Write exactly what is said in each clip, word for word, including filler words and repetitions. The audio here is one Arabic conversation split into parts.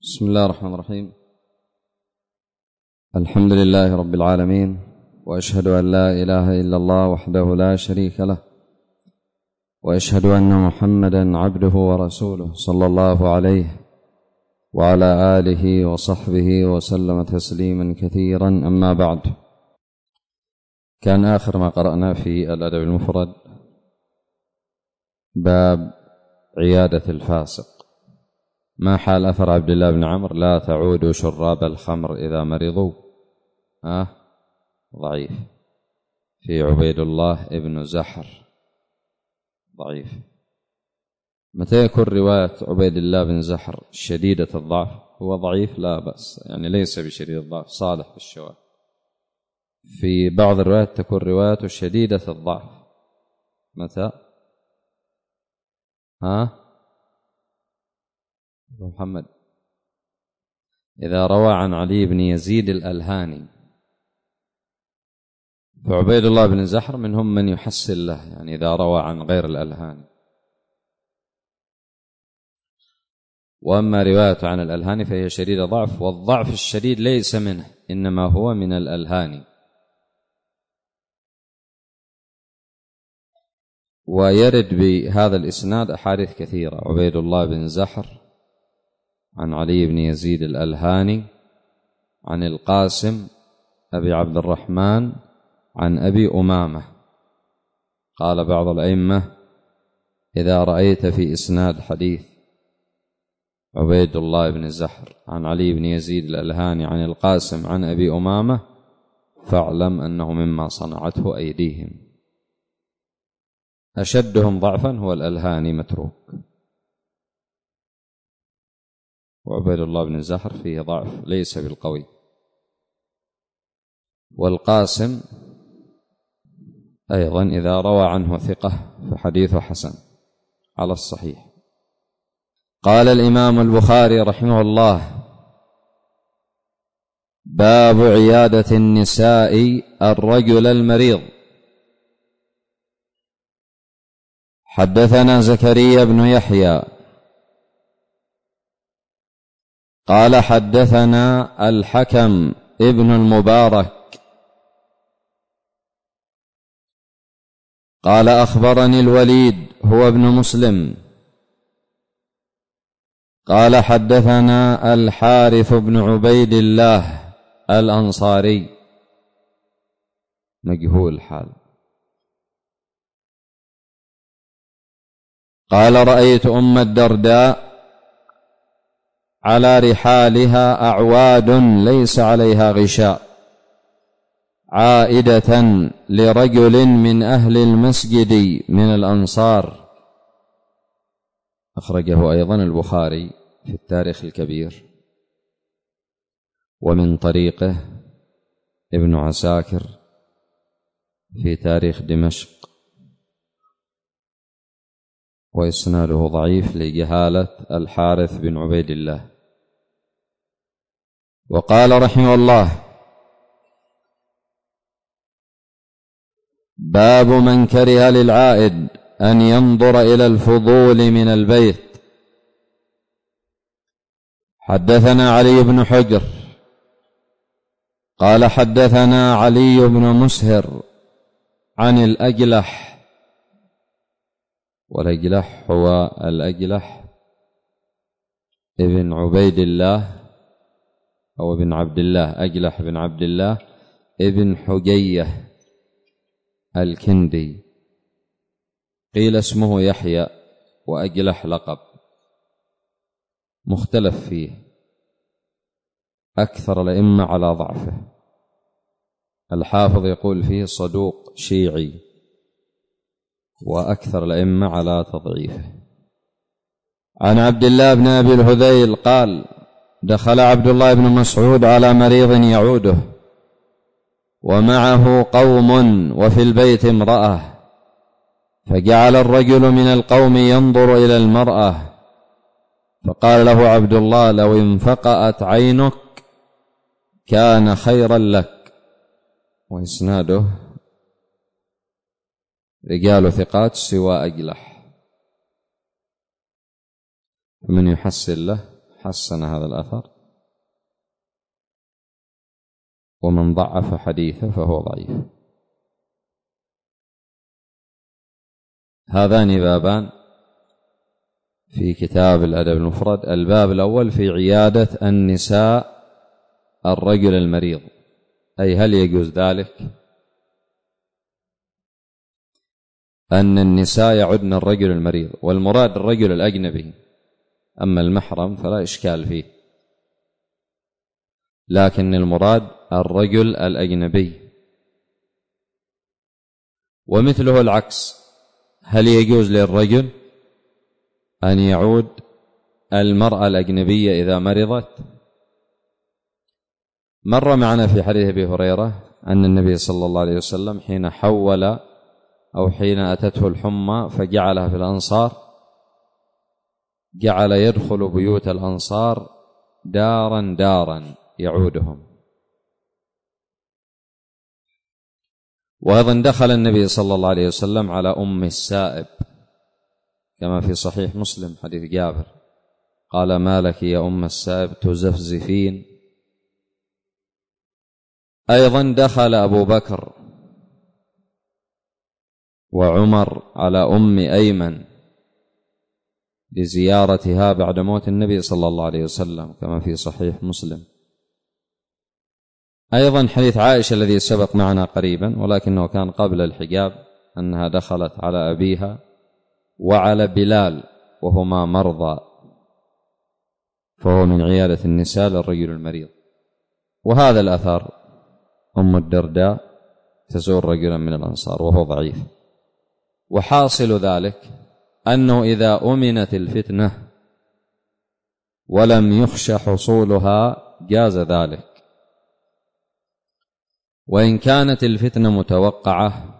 بسم الله الرحمن الرحيم. الحمد لله رب العالمين، وأشهد أن لا إله إلا الله وحده لا شريك له، وأشهد أن محمدا عبده ورسوله صلى الله عليه وعلى آله وصحبه وسلم تسليما كثيرا. أما بعد، كان آخر ما قرأنا في الأدب المفرد باب عيادة الفاسق. ما حال أثر عبد الله بن عمرو لا تعودوا شراب الخمر إذا مرضوا؟ آه ضعيف. في عبيد الله ابن زحر ضعيف. متى يكون رواية عبيد الله بن زحر شديدة الضعف؟ هو ضعيف لا بأس، يعني ليس بشديد الضعف، صالح بالشواذ. في بعض الروايات تكون روايته شديدة الضعف. متى؟ ها محمد؟ إذا روى عن علي بن يزيد الألهاني، فعبيد الله بن زحر منهم من يحسن له، يعني إذا روى عن غير الألهاني. وأما روايته عن الألهاني فهي شديدة ضعف، والضعف الشديد ليس منه، إنما هو من الألهاني. ويرد بهذا الإسناد أحاديث كثيرة. عبيد الله بن زحر عن علي بن يزيد الألهاني عن القاسم أبي عبد الرحمن عن أبي أمامة. قال بعض الأئمة: إذا رأيت في إسناد حديث عبيد الله بن زحر عن علي بن يزيد الألهاني عن القاسم عن أبي أمامة فاعلم أنه مما صنعته أيديهم. أشدهم ضعفا هو الألهاني متروك، وعبيد الله بن زحر فيه ضعف ليس بالقوي. والقاسم أيضا إذا روى عنه ثقة فحديثه حسن على الصحيح. قال الإمام البخاري رحمه الله: باب عيادة النساء الرجل المريض. حدثنا زكريا بن يحيى قال حدثنا الحكم ابن المبارك قال أخبرني الوليد هو ابن مسلم قال حدثنا الحارث بن عبيد الله الأنصاري مجهول حال قال: رأيت أم الدرداء على رحالها أعواد ليس عليها غشاء عائدة لرجل من أهل المسجد من الأنصار. أخرجه أيضا البخاري في التاريخ الكبير، ومن طريقه ابن عساكر في تاريخ دمشق، وإسناده ضعيف لجهالة الحارث بن عبيد الله. وقال رحمه الله: باب من كره للعائد أن ينظر إلى الفضول من البيت. حدثنا علي بن حجر قال حدثنا علي بن مسهر عن الأجلح، والأجلح هو الأجلح ابن عبيد الله أو ابن عبد الله، أجلح بن عبد الله ابن حجية الكندي. قيل اسمه يحيى، وأجلح لقب مختلف فيه، أكثر الأئمة على ضعفه. الحافظ يقول فيه صدوق شيعي، وأكثر الأئمة على تضعيفه. عن عبد الله بن أبي الهذيل قال: دخل عبد الله بن مسعود على مريض يعوده ومعه قوم وفي البيت امرأة، فجعل الرجل من القوم ينظر إلى المرأة، فقال له عبد الله: لو انفقأت عينك كان خيرا لك. وإسناده رجال ثقات سوى أجلح، فمن يحسن له حسن هذا الأثر، ومن ضعف حديثه فهو ضعيف. هذان بابان في كتاب الأدب المفرد. الباب الأول في عيادة النساء الرجل المريض، أي هل يجوز ذلك أن النساء يعدن الرجل المريض، والمراد الرجل الأجنبي، أما المحرم فلا إشكال فيه، لكن المراد الرجل الأجنبي. ومثله العكس، هل يجوز للرجل أن يعود المرأة الأجنبية إذا مرضت؟ مر معنا في حديث أبي هريرة أن النبي صلى الله عليه وسلم حين حول أو حين أتته الحمى فجعلها في الأنصار، جعل يدخل بيوت الأنصار دارا دارا يعودهم. وأيضا دخل النبي صلى الله عليه وسلم على أم السائب كما في صحيح مسلم حديث جابر، قال: ما لك يا أم السائب تزفزفين. أيضا دخل أبو بكر وعمر على أم أيمن لزيارتها بعد موت النبي صلى الله عليه وسلم كما في صحيح مسلم. أيضا حديث عائشة الذي سبق معنا قريبا ولكنه كان قبل الحجاب، أنها دخلت على أبيها وعلى بلال وهما مرضى، فهو من عيادة النساء للرجل المريض. وهذا الأثر أم الدرداء تزور رجلا من الأنصار وهو ضعيف. وحاصل ذلك أنه إذا أمنت الفتنة ولم يخش حصولها جاز ذلك، وإن كانت الفتنة متوقعة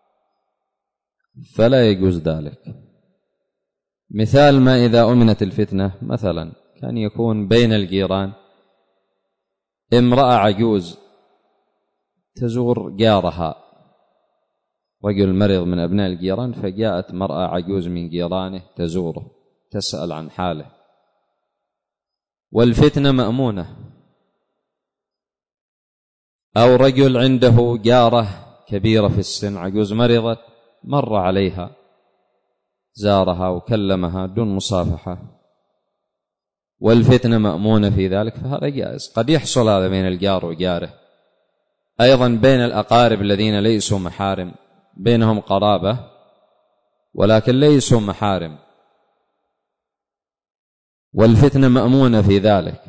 فلا يجوز ذلك. مثال ما إذا أمنت الفتنة، مثلا كان يكون بين الجيران امرأة عجوز تزور جارها، رجل مريض من أبناء الجيران، فجاءت مرأة عجوز من جيرانه تزوره تسأل عن حاله، والفتنة مأمونة. أو رجل عنده جارة كبيرة في السن عجوز مرضت، مر عليها زارها وكلمها دون مصافحة، والفتنة مأمونة في ذلك، فهذا جائز. قد يحصل هذا بين الجار وجاره. أيضا بين الأقارب الذين ليسوا محارم، بينهم قرابة ولكن ليسوا محارم، والفتنة مأمونة في ذلك،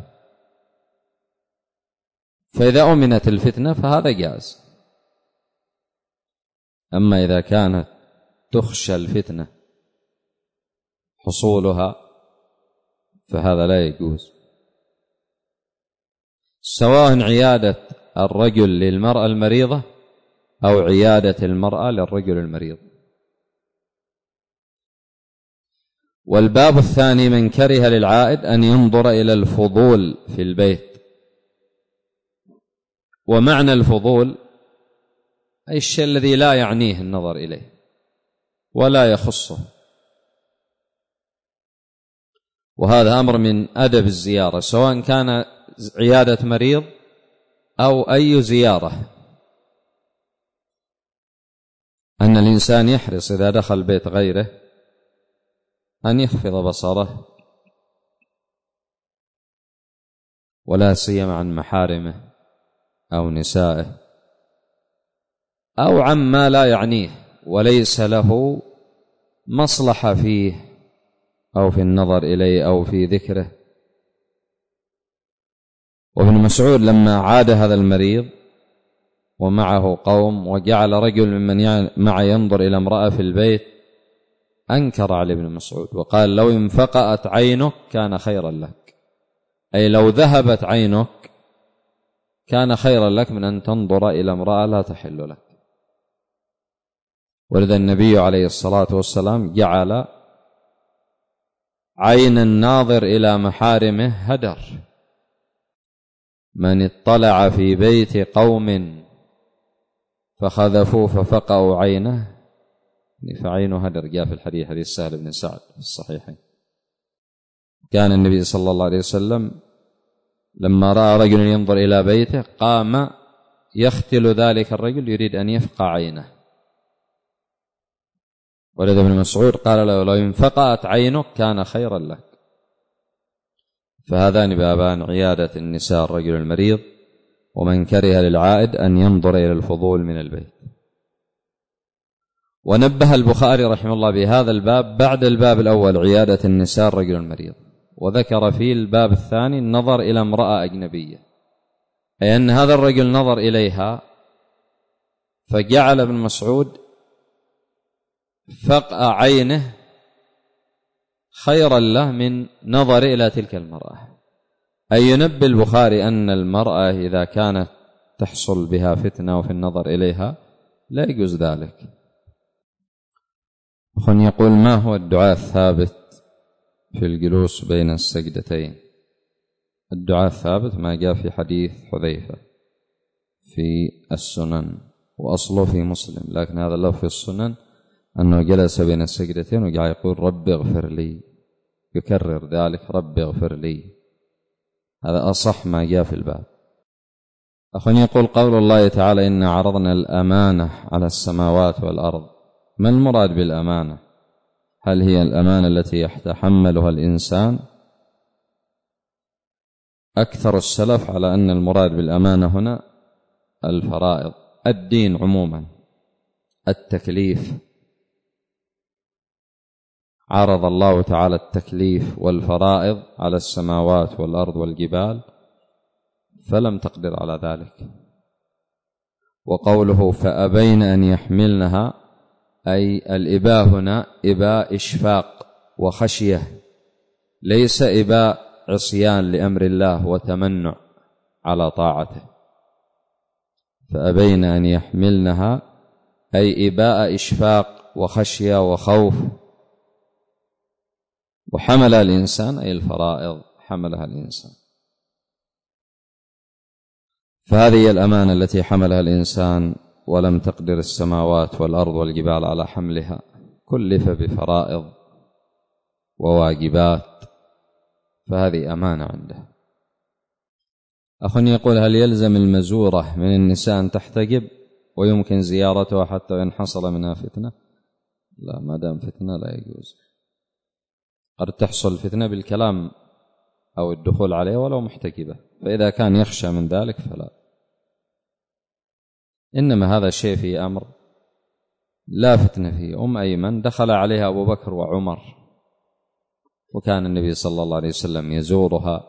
فإذا أمنت الفتنة فهذا جائز. أما إذا كانت تخشى الفتنة حصولها فهذا لا يجوز، سواء عيادة الرجل للمرأة المريضة أو عيادة المرأة للرجل المريض. والباب الثاني: من كره للعائد أن ينظر إلى الفضول في البيت. ومعنى الفضول أي الشيء الذي لا يعنيه النظر إليه ولا يخصه، وهذا أمر من أدب الزيارة، سواء كان عيادة مريض أو أي زيارة، أن الإنسان يحرص إذا دخل بيت غيره أن يخفض بصره، ولا سيما عن محارمه أو نسائه أو عما لا يعنيه وليس له مصلحة فيه أو في النظر إليه أو في ذكره. وابن مسعود لما عاد هذا المريض ومعه قوم وجعل رجل ممن معه ينظر إلى امرأة في البيت، أنكر على ابن مسعود وقال: لو انفقأت عينك كان خيرا لك، أي لو ذهبت عينك كان خيرا لك من أن تنظر إلى امرأة لا تحل لك. ولذا النبي عليه الصلاة والسلام جعل عين الناظر إلى محارمه هدر. من اطلع في بيت قوم فخذفوه ففقأوا عينه فعينه هدر، جاء في الحديث حديث سهل بن سعد في الصحيحين. كان النبي صلى الله عليه وسلم لما رأى رجل ينظر إلى بيته قام يختل ذلك الرجل يريد أن يفقع عينه، ولد ابن مسعود قال له لو انفقعت عينك كان خيرا لك. فهذان بابان عيادة النساء الرجل المريض، ومن كره للعائد أن ينظر إلى الفضول من البيت. ونبه البخاري رحمه الله بهذا الباب بعد الباب الأول عيادة النساء الرجل المريض، وذكر في الباب الثاني النظر إلى امرأة أجنبية، أي أن هذا الرجل نظر إليها فجعل ابن مسعود فقع عينه خيرا له من نظر إلى تلك المرأة. أي ينبه البخاري أن المرأة إذا كانت تحصل بها فتنة وفي النظر إليها لا يجوز ذلك. أخوان يقول ما هو الدعاء الثابت في الجلوس بين السجدتين؟ الدعاء الثابت ما جاء في حديث حذيفة في السنن وأصله في مسلم، لكن هذا اللفظ في السنن أنه جلس بين السجدتين وقال يقول رب اغفر لي، يكرر ذلك رب اغفر لي. هذا أصح ما جاء في الباب. أخواني يقول قول الله تعالى إنا عرضنا الأمانة على السماوات والأرض، ما المراد بالأمانة؟ هل هي الأمانة التي يتحملها الإنسان؟ أكثر السلف على أن المراد بالأمانة هنا الفرائض، الدين عموما، التكليف. عرض الله تعالى التكليف والفرائض على السماوات والأرض والجبال فلم تقدر على ذلك. وقوله فأبين أن يحملنها، أي الإباء هنا إباء إشفاق وخشية، ليس إباء عصيان لأمر الله وتمنع على طاعته. فأبين أن يحملنها أي إباء إشفاق وخشية وخوف. وحملها الإنسان أي الفرائض حملها الإنسان. فهذه الأمانة التي حملها الإنسان ولم تقدر السماوات والأرض والجبال على حملها، كلف بفرائض وواجبات، فهذه أمانة عنده. أخ يقول هل يلزم المزورة من النساء أن تحتجب ويمكن زيارتها حتى إن حصل منها فتنة؟ لا، ما دام فتنة لا يجوز. قد تحصل فتنة بالكلام أو الدخول عليه ولو محتجبة، فإذا كان يخشى من ذلك فلا. إنما هذا شيء في أمر لا فتنة فيه. أم أيمن دخل عليها أبو بكر وعمر، وكان النبي صلى الله عليه وسلم يزورها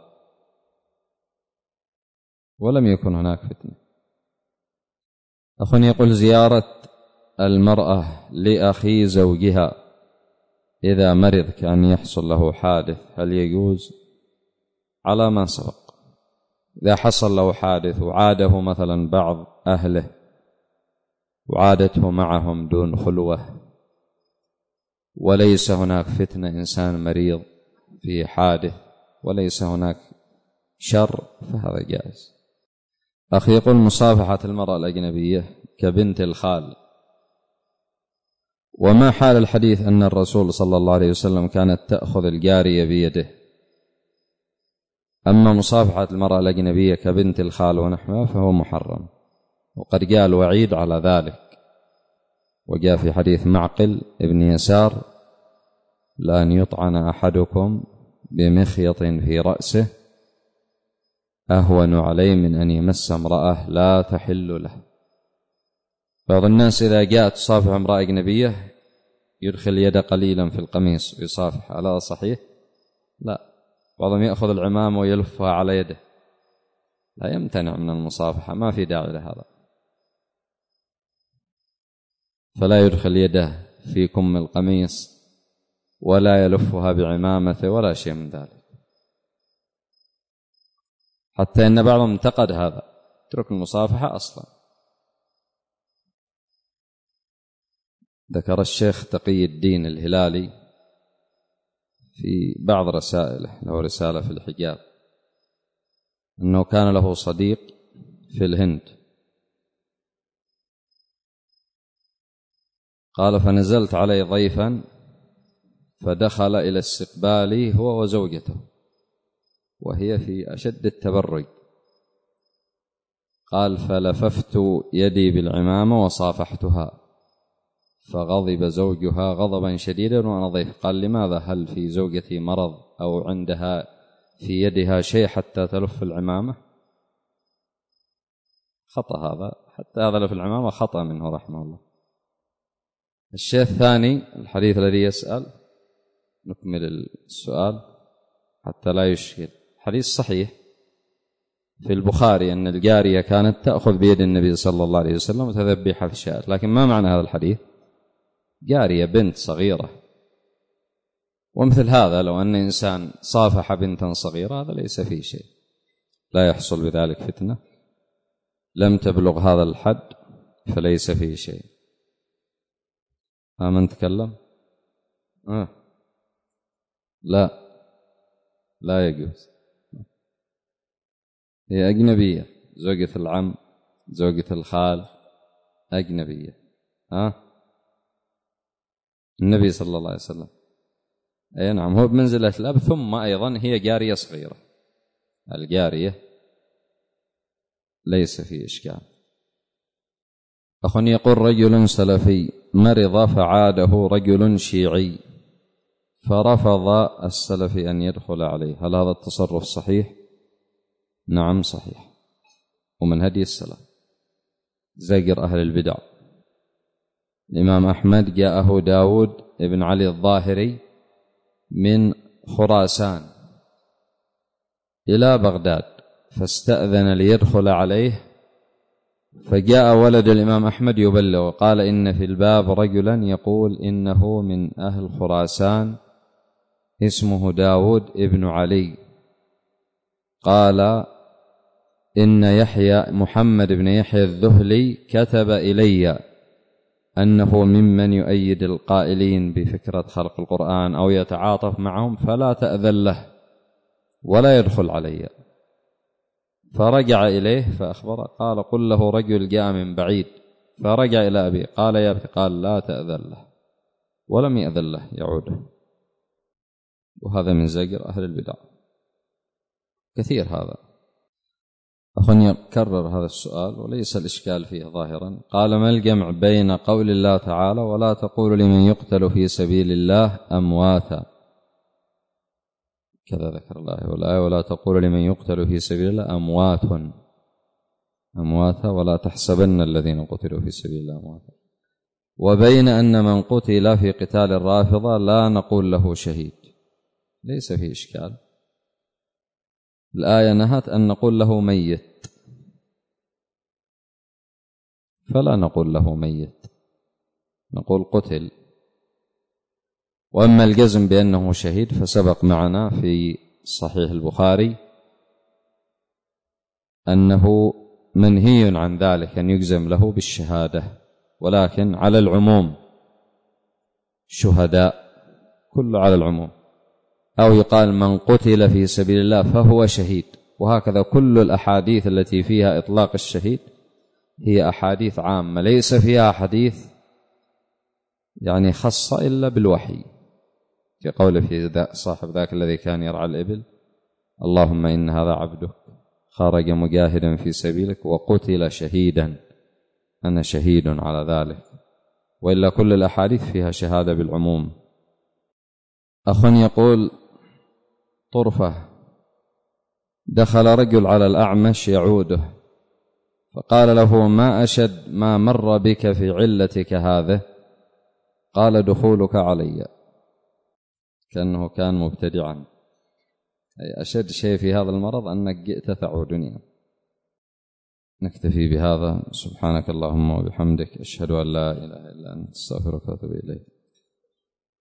ولم يكن هناك فتنة. أخوني يقول زيارة المرأة لأخي زوجها إذا مرض كان يحصل له حادث هل يجوز؟ على ما سبق، إذا حصل له حادث وعاده مثلا بعض أهله وعادته معهم دون خلوة وليس هناك فتنة، إنسان مريض في حادث وليس هناك شر، فهذا جائز. أخي يقول مصافحة المرأة الأجنبية كبنت الخال، وما حال الحديث أن الرسول صلى الله عليه وسلم كانت تأخذ الجارية بيده؟ أما مصافحة المرأة الأجنبية كبنت الخال ونحوها فهو محرم، وقد جاء الوعيد على ذلك، وجاء في حديث معقل ابن يسار لأن يطعن أحدكم بمخيط في رأسه أهون عليه من أن يمس امرأة لا تحل له. بعض الناس إذا جاءت تصافح امرأة أجنبية يدخل يد قليلا في القميص ويصافح، على صحيح؟ لا، بعضهم يأخذ العمامة ويلفها على يده، لا يمتنع من المصافحة، ما في داعي لهذا. فلا يدخل يده في كم القميص ولا يلفها بعمامته ولا شيء من ذلك، حتى إن بعضهم انتقد هذا، ترك المصافحة أصلا. ذكر الشيخ تقي الدين الهلالي في بعض رسائله، له رسالة في الحجاب، أنه كان له صديق في الهند، قال فنزلت عليه ضيفا فدخل إلى استقبالي هو وزوجته وهي في أشد التبرج. قال فلففت يدي بالعمامة وصافحتها فغضب زوجها غضبا شديدا وأنا ضيف. قال لماذا؟ هل في زوجتي مرض أو عندها في يدها شيء حتى تلف العمامة؟ خطأ هذا، حتى هذا لف العمامة خطأ منه رحمه الله. الشيء الثاني الحديث الذي يسأل، نكمل السؤال حتى لا يشكل. حديث صحيح في البخاري أن الجارية كانت تأخذ بيد النبي صلى الله عليه وسلم وتذهب بحث شاة، لكن ما معنى هذا الحديث؟ جارية بنت صغيرة، ومثل هذا لو أن إنسان صافح بنتا صغيرة هذا ليس فيه شيء، لا يحصل بذلك فتنة، لم تبلغ هذا الحد فليس فيه شيء. ها من تكلم؟ آه. لا لا يجوز، هي أجنبية، زوجة العم زوجة الخال أجنبية. ها النبي صلى الله عليه وسلم أي نعم هو بمنزلة الأب، ثم أيضا هي جارية صغيرة، الجارية ليس في إشكال. أخ يقول رجل سلفي مرض فعاده رجل شيعي فرفض السلفي أن يدخل عليه، هل هذا التصرف صحيح؟ نعم صحيح، ومن هدي السلف زجر أهل البدع. الإمام أحمد جاءه داود ابن علي الظاهري من خراسان إلى بغداد فاستأذن ليدخل عليه، فجاء ولد الإمام أحمد يبلغ وقال إن في الباب رجلا يقول إنه من أهل خراسان اسمه داود ابن علي، قال إن يحيى محمد بن يحيى الذهلي كتب إلي أنه ممن يؤيد القائلين بفكرة خلق القرآن أو يتعاطف معهم، فلا تأذن له ولا يدخل علي. فرجع إليه فأخبره قال قل له رجل جاء من بعيد، فرجع إلى أبي قال يا أبي، قال لا تأذن له، ولم يأذن له يعوده. وهذا من زجر أهل البدع كثير. هذا أخ يكرر هذا السؤال وليس الإشكال فيه ظاهرا، قال ما الجمع بين قول الله تعالى ولا تقولوا لمن يقتل في سبيل الله أمواتا، كذا ذكر الله والآية ولا تقولوا لمن يقتل في سبيل الله أموات أمواتا ولا تحسبن الذين قتلوا في سبيل الله أمواتا، وبين أن من قتل في قتال الرافضة لا نقول له شهيد، ليس فيه إشكال. الآية نهت أن نقول له ميت، فلا نقول له ميت، نقول قتل. وأما الجزم بأنه شهيد فسبق معنا في صحيح البخاري أنه منهي عن ذلك أن يجزم له بالشهادة، ولكن على العموم شهداء كله على العموم، أو يقال من قتل في سبيل الله فهو شهيد. وهكذا كل الأحاديث التي فيها إطلاق الشهيد هي أحاديث عامة ليس فيها حديث يعني خاصة إلا بالوحي، كقول في صاحب ذاك الذي كان يرعى الإبل اللهم إن هذا عبدك خرج مجاهدا في سبيلك وقتل شهيدا أنا شهيد على ذلك، وإلا كل الأحاديث فيها شهادة بالعموم. أخ يقول طرفة دخل رجل على الأعمش يعوده فقال له ما أشد ما مر بك في علتك هذه، قال دخولك علي، كأنه كان مبتدعا، أي أشد شيء في هذا المرض أنك جئت تعودني. نكتفي بهذا، سبحانك اللهم وبحمدك أشهد أن لا إله إلا أنت أستغفرك وأتوب إليك.